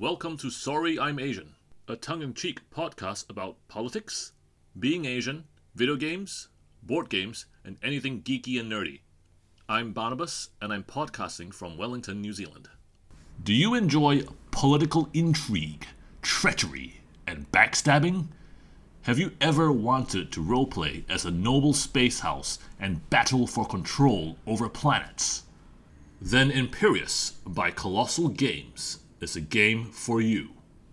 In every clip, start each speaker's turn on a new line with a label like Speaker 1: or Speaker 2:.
Speaker 1: Welcome to Sorry I'm Asian, a tongue-in-cheek podcast about politics, being Asian, video games, board games, and anything geeky and nerdy. I'm Barnabas, and I'm podcasting from Wellington, New Zealand. Do you enjoy political intrigue, treachery, and backstabbing? Have you ever wanted to roleplay as a noble space house and battle for control over planets? Then Imperius by Colossal Games is a game for you.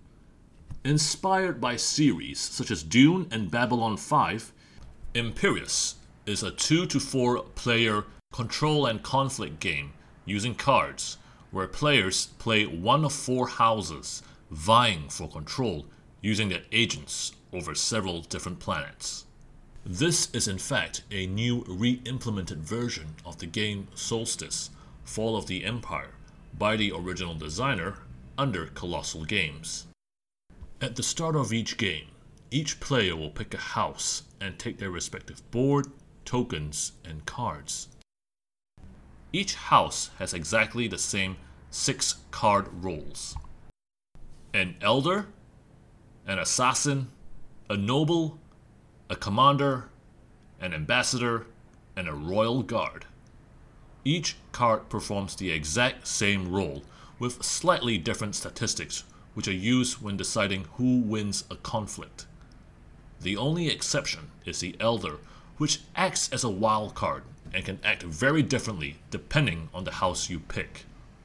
Speaker 1: Inspired by series such as Dune and Babylon 5, Imperius is a 2 to 4 player control and conflict game using cards, where players play one of 4 houses vying for control using their agents over several different planets. This is in fact a new re-implemented version of the game Solstice, Fall of the Empire, by the original designer under Colossal Games. At the start of each game, each player will pick a house and take their respective board, tokens, and cards. Each house has exactly the same 6 card roles: an elder, an assassin, a noble, a commander, an ambassador, and a royal guard. Each card performs the exact same role with slightly different statistics, which are used when deciding who wins a conflict. The only exception is the Elder, which acts as a wild card and can act very differently depending on the house you pick.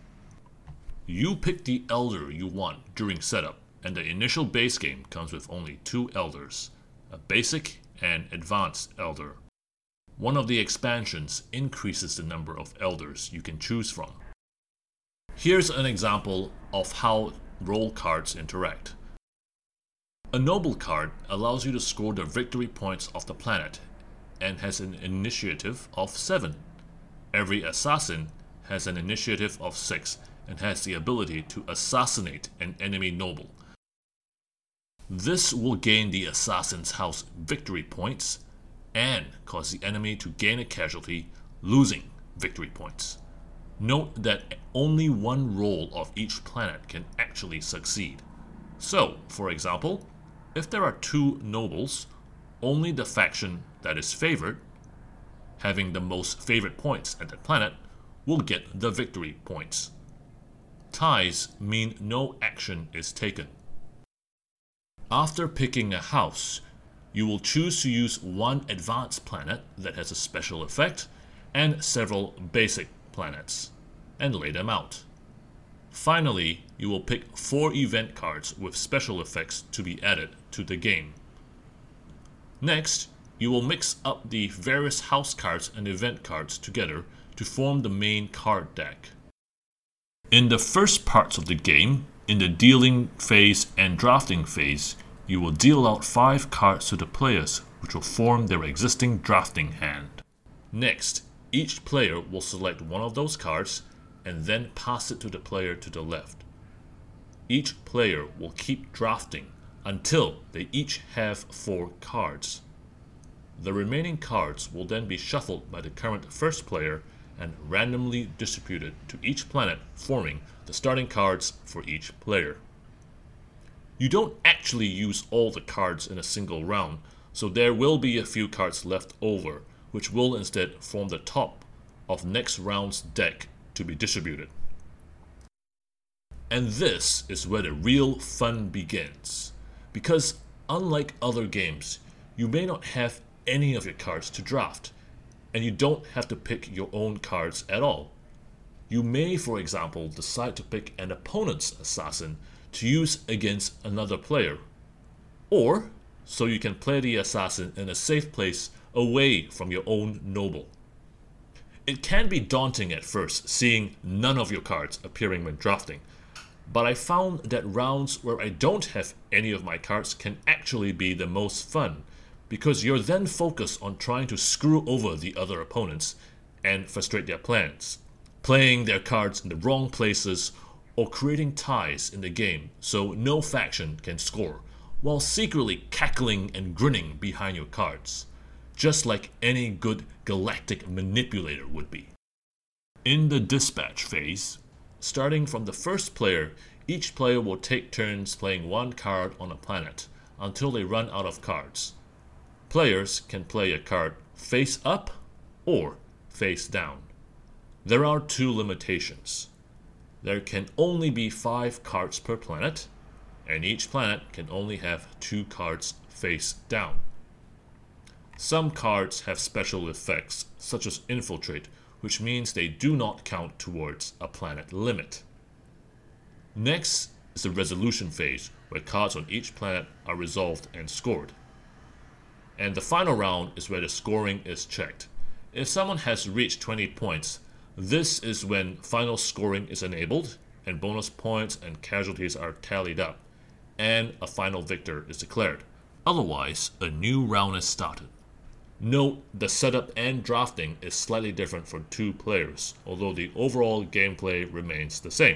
Speaker 1: You pick the Elder you want during setup, and the initial base game comes with only 2 Elders, a basic and advanced Elder. One of the expansions increases the number of Elders you can choose from. Here's an example of how role cards interact. A noble card allows you to score the victory points of the planet and has an initiative of 7. Every assassin has an initiative of 6 and has the ability to assassinate an enemy noble. This will gain the assassin's house victory points and cause the enemy to gain a casualty, losing victory points. Note that only one role of each planet can actually succeed. So, for example, if there are 2 nobles, only the faction that is favored, having the most favorite points at that planet, will get the victory points. Ties mean no action is taken. After picking a house, you will choose to use one advanced planet that has a special effect and several basic planets, and lay them out. Finally, you will pick 4 event cards with special effects to be added to the game. Next, you will mix up the various house cards and event cards together to form the main card deck. In the first parts of the game, in the dealing phase and drafting phase, you will deal out 5 cards to the players, which will form their existing drafting hand. Next, each player will select one of those cards and then pass it to the player to the left. Each player will keep drafting until they each have 4 cards. The remaining cards will then be shuffled by the current first player and randomly distributed to each planet, forming the starting cards for each player. You don't actually use all the cards in a single round, so there will be a few cards left over, which will instead form the top of next round's deck to be distributed. And this is where the real fun begins, because unlike other games, you may not have any of your cards to draft, and you don't have to pick your own cards at all. You may, for example, decide to pick an opponent's assassin to use against another player, or so you can play the assassin in a safe place away from your own noble. It can be daunting at first, seeing none of your cards appearing when drafting, but I found that rounds where I don't have any of my cards can actually be the most fun, because you're then focused on trying to screw over the other opponents and frustrate their plans, playing their cards in the wrong places or creating ties in the game so no faction can score, while secretly cackling and grinning behind your cards, just like any good galactic manipulator would be. In the dispatch phase, starting from the first player, Each player will take turns playing one card on a planet until they run out of cards. Players can play a card face up or face down. There are 2 limitations. There can only be 5 cards per planet, and each planet can only have 2 cards face down. Some cards have special effects, such as Infiltrate, which means they do not count towards a planet limit. Next is the resolution phase, where cards on each planet are resolved and scored. And the final round is where the scoring is checked. If someone has reached 20 points, this is when final scoring is enabled, and bonus points and casualties are tallied up, and a final victor is declared. Otherwise, a new round is started. Note, the setup and drafting is slightly different for 2 players, although the overall gameplay remains the same.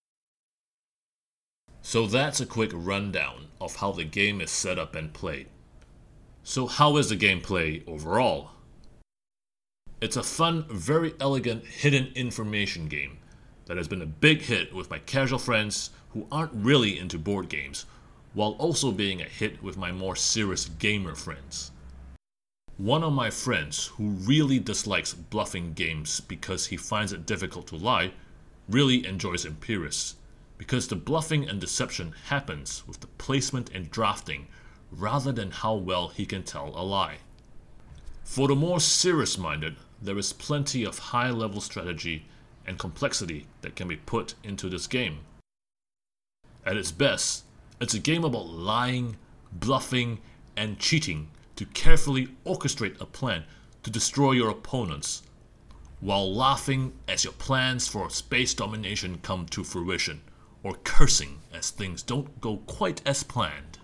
Speaker 1: So that's a quick rundown of how the game is set up and played. So how is the gameplay overall? It's a fun, very elegant hidden information game that has been a big hit with my casual friends who aren't really into board games, while also being a hit with my more serious gamer friends. One of my friends who really dislikes bluffing games because he finds it difficult to lie really enjoys Imperius, because the bluffing and deception happens with the placement and drafting rather than how well he can tell a lie. For the more serious-minded, there is plenty of high-level strategy and complexity that can be put into this game. At its best, it's a game about lying, bluffing, and cheating to carefully orchestrate a plan to destroy your opponents, while laughing as your plans for space domination come to fruition, or cursing as things don't go quite as planned.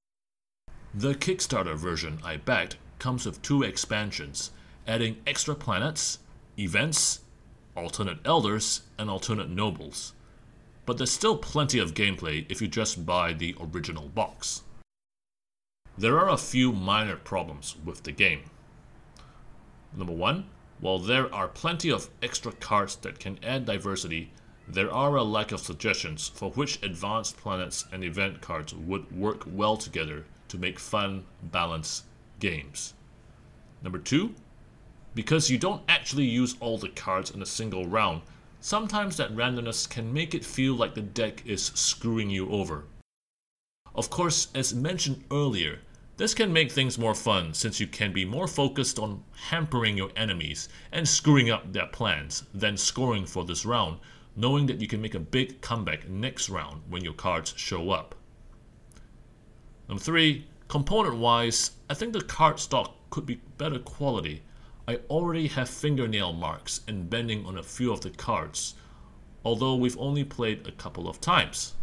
Speaker 1: The Kickstarter version I backed comes with 2 expansions, adding extra planets, events, alternate elders, and alternate nobles. But there's still plenty of gameplay if you just buy the original box. There are a few minor problems with the game. Number 1, while there are plenty of extra cards that can add diversity, there are a lack of suggestions for which advanced planets and event cards would work well together to make fun, balanced games. Number 2, because you don't actually use all the cards in a single round, sometimes that randomness can make it feel like the deck is screwing you over. Of course, as mentioned earlier, this can make things more fun since you can be more focused on hampering your enemies and screwing up their plans than scoring for this round, knowing that you can make a big comeback next round when your cards show up. Number 3, component-wise, I think the card stock could be better quality. I already have fingernail marks and bending on a few of the cards, although we've only played a couple of times.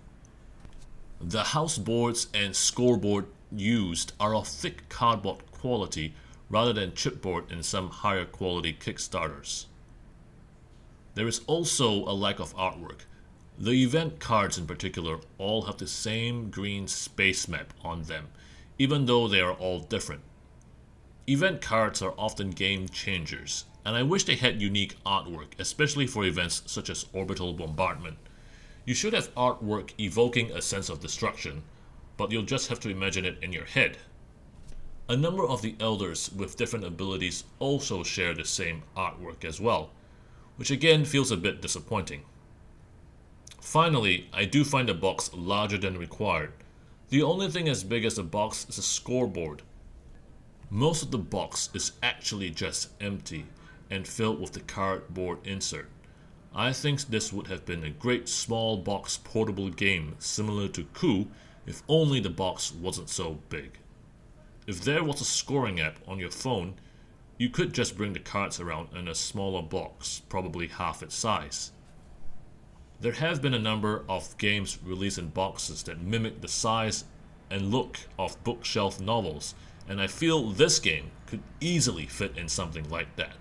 Speaker 1: The house boards and scoreboard used are of thick cardboard quality rather than chipboard in some higher quality Kickstarters. There is also a lack of artwork. The event cards in particular all have the same green space map on them, even though they are all different. Event cards are often game changers, and I wish they had unique artwork, especially for events such as orbital bombardment. You should have artwork evoking a sense of destruction, but you'll just have to imagine it in your head. A number of the elders with different abilities also share the same artwork as well, which again feels a bit disappointing. Finally, I do find the box larger than required. The only thing as big as the box is a scoreboard. Most of the box is actually just empty and filled with the cardboard insert. I think this would have been a great small box portable game similar to Coup if only the box wasn't so big. If there was a scoring app on your phone, you could just bring the cards around in a smaller box, probably half its size. There have been a number of games released in boxes that mimic the size and look of bookshelf novels, and I feel this game could easily fit in something like that.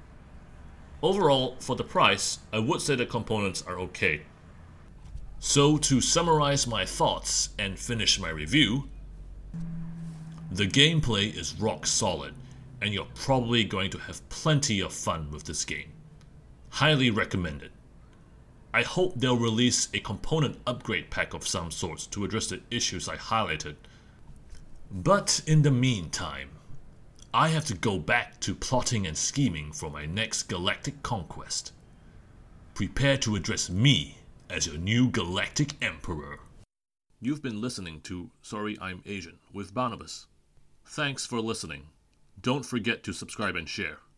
Speaker 1: Overall, for the price, I would say the components are okay. So to summarize my thoughts and finish my review, the gameplay is rock solid, and you're probably going to have plenty of fun with this game. Highly recommended. I hope they'll release a component upgrade pack of some sort to address the issues I highlighted. But in the meantime, I have to go back to plotting and scheming for my next galactic conquest. Prepare to address me as your new galactic emperor. You've been listening to Sorry I'm Asian with Barnabas. Thanks for listening. Don't forget to subscribe and share.